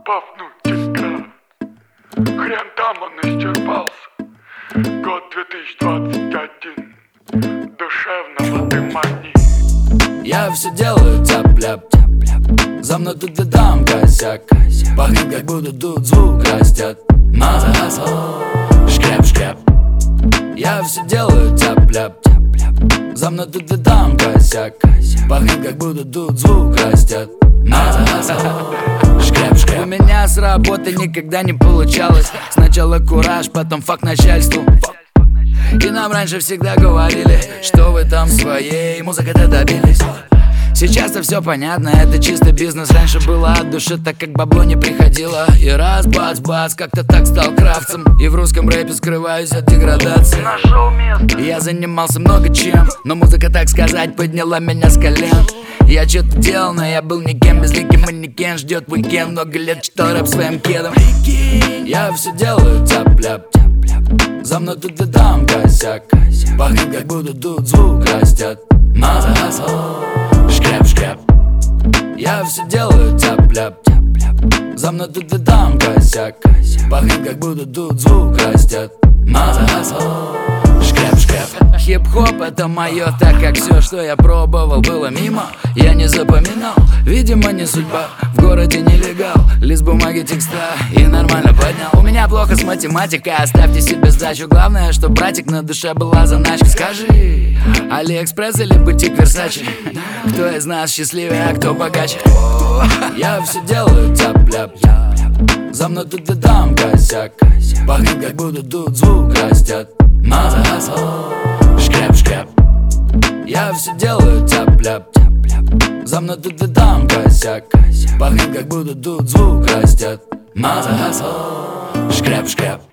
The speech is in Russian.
бафнуть тебя. Хрен там он исчерпался. Год 2021. Душевного ты мани. Я все делаю тяп-ляп, за мной тут и там косяк. Пахнет, как будто тут звук растет. Маза, шкряп-шкряп. Я все делаю тяп-ляп, за мной тут и там косяк. Пахнет, как будто тут звук растет. Маза, шкряп-шкряп. У меня с работы никогда не получалось. Сначала кураж, потом факт начальству. И нам раньше всегда говорили, что вы там своей музыкой-то добились. Сейчас-то все понятно, это чисто бизнес. Раньше было от души, так как бабло не приходило. И раз, бац-бац, как-то так стал крафтом. И в русском рэпе скрываюсь от деградации. Нашел место. Я занимался много чем, но музыка, так сказать, подняла меня с колен. Я что-то делал, но я был никем. Безликий манекен, ждет уикенд. Много лет читал рэп своим кедом. Я все делаю тяп-ляп, за мной тут и там косяк. Пахнет, как будто тут звук растет. Маза, шкряп-шкряп. Я все делаю тяп-ляп, за мной тут и там косяк. Пахнет, как будто тут звук растет. Маза, шкряп-шкряп. Хип-хоп это мое, так как все, что я пробовал, было мимо. Я не запоминал, видимо не судьба. В городе нелегал, лист бумаги, текста и нормально поднял. У меня плохо с математикой, оставьте себе сдачу. Главное, что братик на душе была заначка. Скажи, Алиэкспресс или бутик Версачи? Кто из нас счастливее, а кто богаче? Я все делаю тяп-ляп, за мной тут и там косяк. Пахнет, как будто тут звук растет. Маза, шкряп-шкряп. Я все делаю тяп-ляп, за мной тут и там косяк. Пахнет, как будто тут звук растет. Маза, шкряп-шкряп.